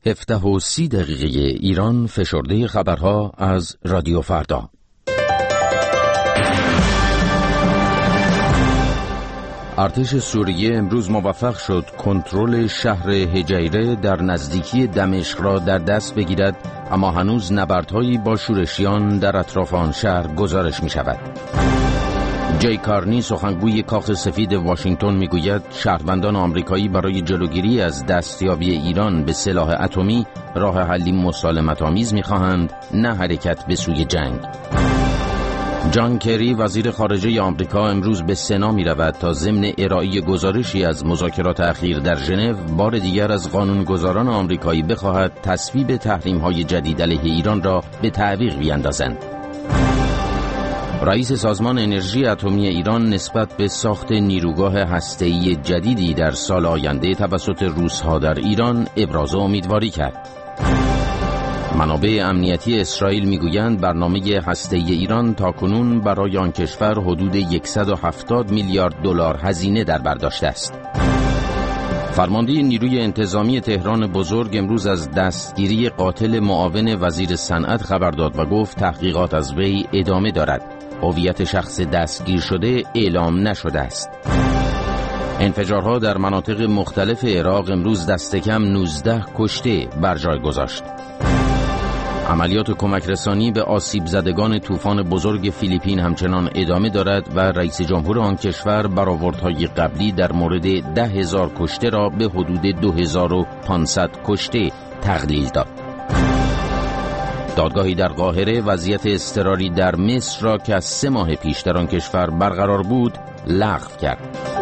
17:30 ایران. فشرده خبرها از رادیو فردا. ارتش سوریه امروز موفق شد کنترل شهر حجیره در نزدیکی دمشق را در دست بگیرد، اما هنوز نبردهایی با شورشیان در اطراف آن شهر گزارش می شود. جی کارنی، سخنگوی کاخ سفید واشنگتن، میگوید شهروندان آمریکایی برای جلوگیری از دستیابی ایران به سلاح اتمی راه حلی مسالمت‌آمیز می‌خواهند، نه حرکت به سوی جنگ. جان کری، وزیر خارجه آمریکا، امروز به سنا می‌رود تا ضمن ارائه گزارشی از مذاکرات اخیر در ژنو بار دیگر از قانونگذاران آمریکایی بخواهد تصویب تحریم‌های جدید علیه ایران را به تعویق بیندازند. رئیس سازمان انرژی اتمی ایران نسبت به ساخت نیروگاه هسته‌ای جدیدی در سال آینده توسط روس‌ها در ایران ابراز امیدواری کرد. منابع امنیتی اسرائیل میگویند برنامه هسته‌ای ایران تاکنون برای آن کشور حدود 170 میلیارد دلار هزینه در بر داشته است. فرمانده نیروی انتظامی تهران بزرگ امروز از دستگیری قاتل معاون وزیر صنعت خبر داد و گفت تحقیقات از وی ادامه دارد. هویت شخص دستگیر شده اعلام نشده است. انفجارها در مناطق مختلف عراق امروز دست کم 19 کشته بر جای گذاشت. عملیات کمک رسانی به آسیب زدگان طوفان بزرگ فیلیپین همچنان ادامه دارد و رئیس جمهور آن کشور برآوردهای قبلی در مورد 10,000 کشته را به حدود 2500 کشته تقلیل داد. دادگاهی در قاهره وضعیت اضطراری در مصر را که از 3 ماه پیش در آن کشور برقرار بود لغو کرد.